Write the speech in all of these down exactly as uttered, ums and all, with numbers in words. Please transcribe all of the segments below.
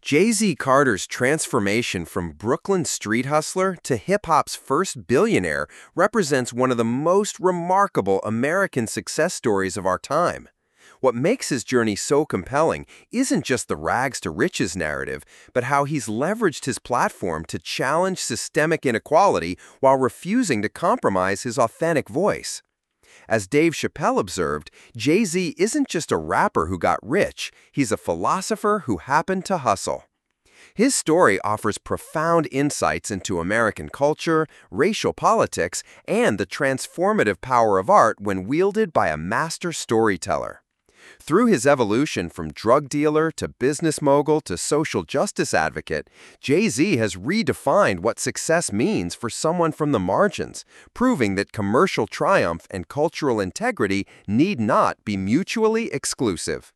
Jay-Z Carter's transformation from Brooklyn street hustler to hip-hop's first billionaire represents one of the most remarkable American success stories of our time. What makes his journey so compelling isn't just the rags to riches narrative, but how he's leveraged his platform to challenge systemic inequality while refusing to compromise his authentic voice. As Dave Chappelle observed, Jay-Z isn't just a rapper who got rich, he's a philosopher who happened to hustle. His story offers profound insights into American culture, racial politics, and the transformative power of art when wielded by a master storyteller. Through his evolution from drug dealer to business mogul to social justice advocate, Jay-Z has redefined what success means for someone from the margins, proving that commercial triumph and cultural integrity need not be mutually exclusive.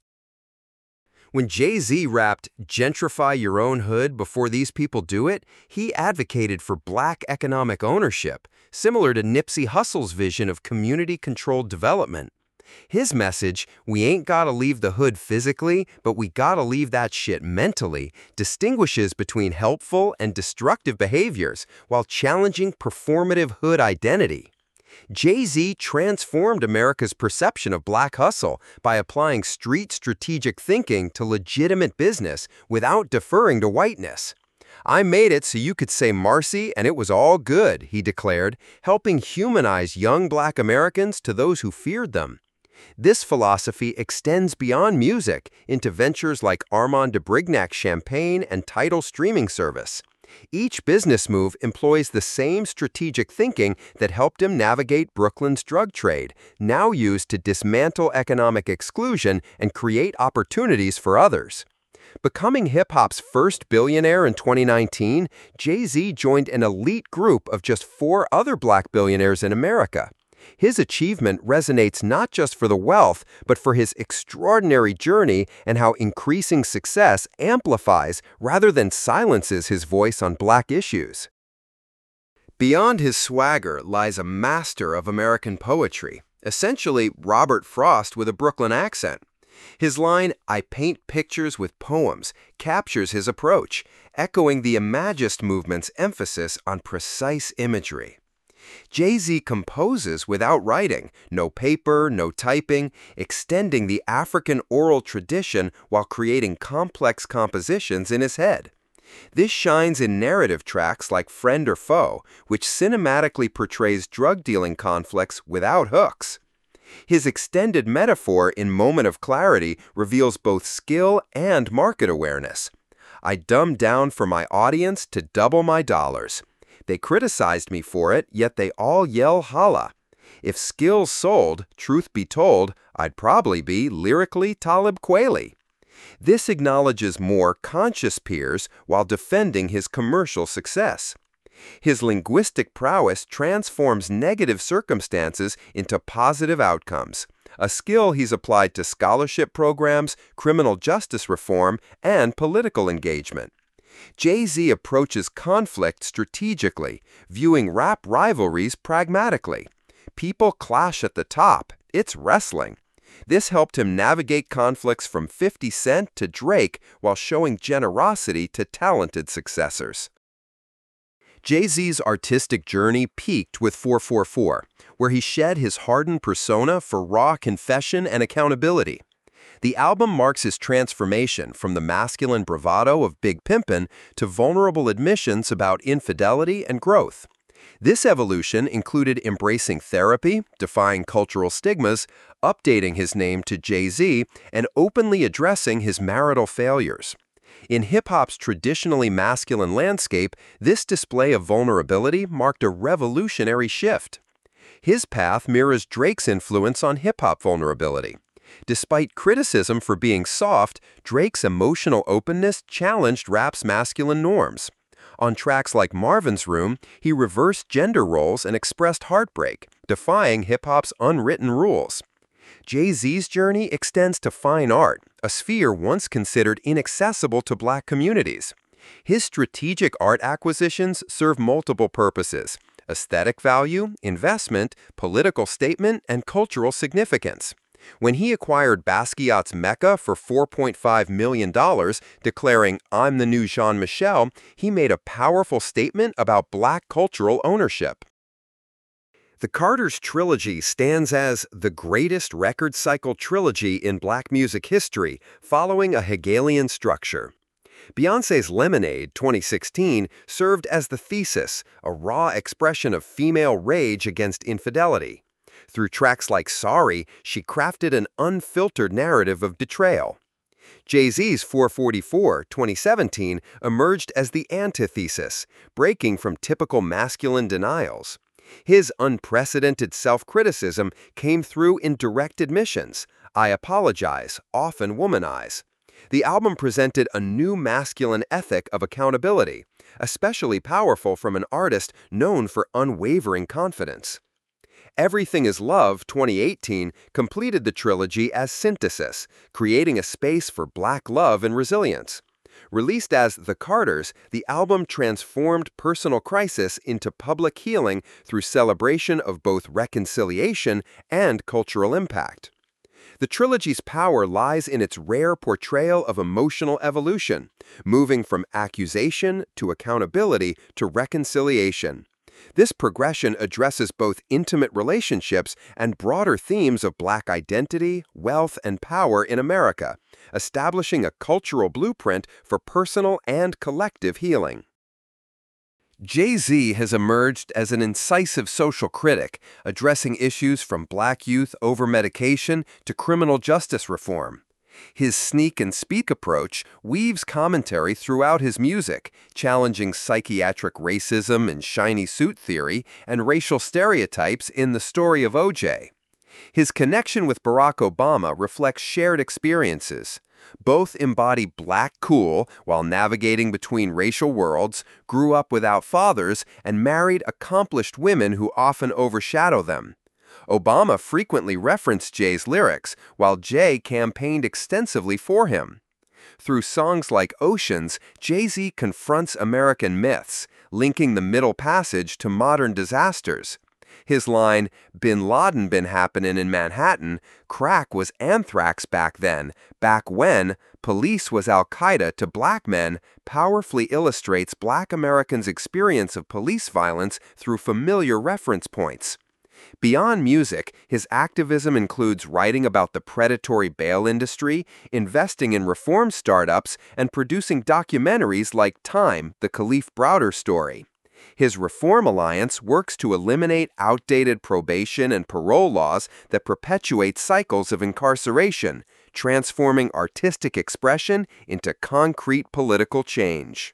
When Jay-Z rapped, "Gentrify your own hood before these people do it," he advocated for black economic ownership, similar to Nipsey Hussle's vision of community-controlled development. His message, "We ain't gotta leave the hood physically, but we gotta leave that shit mentally," distinguishes between helpful and destructive behaviors while challenging performative hood identity. Jay-Z transformed America's perception of black hustle by applying street strategic thinking to legitimate business without deferring to whiteness. "I made it so you could say Marcy and it was all good," he declared, helping humanize young black Americans to those who feared them. This philosophy extends beyond music into ventures like Armand de Brignac's Champagne and Tidal streaming service. Each business move employs the same strategic thinking that helped him navigate Brooklyn's drug trade, now used to dismantle economic exclusion and create opportunities for others. Becoming hip-hop's first billionaire in twenty nineteen, Jay-Z joined an elite group of just four other black billionaires in America. His achievement resonates not just for the wealth, but for his extraordinary journey and how increasing success amplifies rather than silences his voice on black issues. Beyond his swagger lies a master of American poetry, essentially Robert Frost with a Brooklyn accent. His line, "I paint pictures with poems," captures his approach, echoing the Imagist movement's emphasis on precise imagery. Jay-Z composes without writing, no paper, no typing, extending the African oral tradition while creating complex compositions in his head. This shines in narrative tracks like Friend or Foe, which cinematically portrays drug-dealing conflicts without hooks. His extended metaphor in Moment of Clarity reveals both skill and market awareness. "I dumbed down for my audience to double my dollars. They criticized me for it, yet they all yell holla. If skills sold, truth be told, I'd probably be lyrically Talib Kweli." This acknowledges more conscious peers while defending his commercial success. His linguistic prowess transforms negative circumstances into positive outcomes, a skill he's applied to scholarship programs, criminal justice reform, and political engagement. Jay-Z approaches conflict strategically, viewing rap rivalries pragmatically. People clash at the top. It's wrestling. This helped him navigate conflicts from fifty Cent to Drake while showing generosity to talented successors. Jay-Z's artistic journey peaked with four four four, where he shed his hardened persona for raw confession and accountability. The album marks his transformation from the masculine bravado of Big Pimpin' to vulnerable admissions about infidelity and growth. This evolution included embracing therapy, defying cultural stigmas, updating his name to Jay-Z, and openly addressing his marital failures. In hip-hop's traditionally masculine landscape, this display of vulnerability marked a revolutionary shift. His path mirrors Drake's influence on hip-hop vulnerability. Despite criticism for being soft, Drake's emotional openness challenged rap's masculine norms. On tracks like Marvin's Room, he reversed gender roles and expressed heartbreak, defying hip-hop's unwritten rules. Jay-Z's journey extends to fine art, a sphere once considered inaccessible to black communities. His strategic art acquisitions serve multiple purposes: aesthetic value, investment, political statement, and cultural significance. When he acquired Basquiat's Mecca for four point five million dollars, declaring, "I'm the new Jean-Michel," he made a powerful statement about Black cultural ownership. The Carter's trilogy stands as the greatest record cycle trilogy in Black music history, following a Hegelian structure. Beyoncé's Lemonade twenty sixteen served as the thesis, a raw expression of female rage against infidelity. Through tracks like Sorry, she crafted an unfiltered narrative of betrayal. Jay-Z's four forty-four twenty seventeen emerged as the antithesis, breaking from typical masculine denials. His unprecedented self-criticism came through in direct admissions. "I apologize, often womanize." The album presented a new masculine ethic of accountability, especially powerful from an artist known for unwavering confidence. Everything Is Love twenty eighteen completed the trilogy as synthesis, creating a space for Black love and resilience. Released as The Carters, the album transformed personal crisis into public healing through celebration of both reconciliation and cultural impact. The trilogy's power lies in its rare portrayal of emotional evolution, moving from accusation to accountability to reconciliation. This progression addresses both intimate relationships and broader themes of Black identity, wealth, and power in America, establishing a cultural blueprint for personal and collective healing. Jay-Z has emerged as an incisive social critic, addressing issues from Black youth over-medication to criminal justice reform. His sneak and speak approach weaves commentary throughout his music, challenging psychiatric racism and shiny suit theory and racial stereotypes in The Story of O J. His connection with Barack Obama reflects shared experiences. Both embody Black cool while navigating between racial worlds, grew up without fathers, and married accomplished women who often overshadow them. Obama frequently referenced Jay's lyrics, while Jay campaigned extensively for him. Through songs like Oceans, Jay-Z confronts American myths, linking the Middle Passage to modern disasters. His line, "Bin Laden been happening in Manhattan, crack was anthrax back then, back when, police was Al-Qaeda to Black men," powerfully illustrates Black Americans' experience of police violence through familiar reference points. Beyond music, his activism includes writing about the predatory bail industry, investing in reform startups, and producing documentaries like Time, the Kalief Browder story. His Reform Alliance works to eliminate outdated probation and parole laws that perpetuate cycles of incarceration, transforming artistic expression into concrete political change.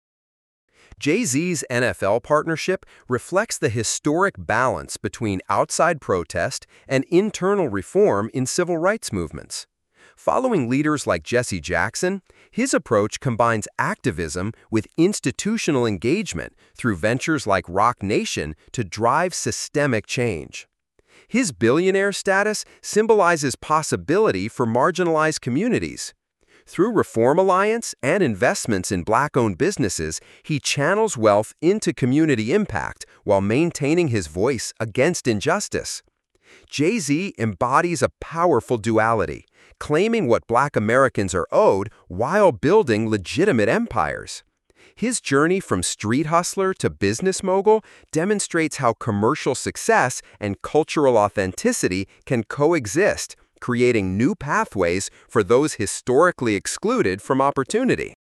Jay-Z's N F L partnership reflects the historic balance between outside protest and internal reform in civil rights movements. Following leaders like Jesse Jackson, his approach combines activism with institutional engagement through ventures like Roc Nation to drive systemic change. His billionaire status symbolizes possibility for marginalized communities. Through Reform Alliance and investments in Black-owned businesses, he channels wealth into community impact while maintaining his voice against injustice. Jay-Z embodies a powerful duality, claiming what Black Americans are owed while building legitimate empires. His journey from street hustler to business mogul demonstrates how commercial success and cultural authenticity can coexist, creating new pathways for those historically excluded from opportunity.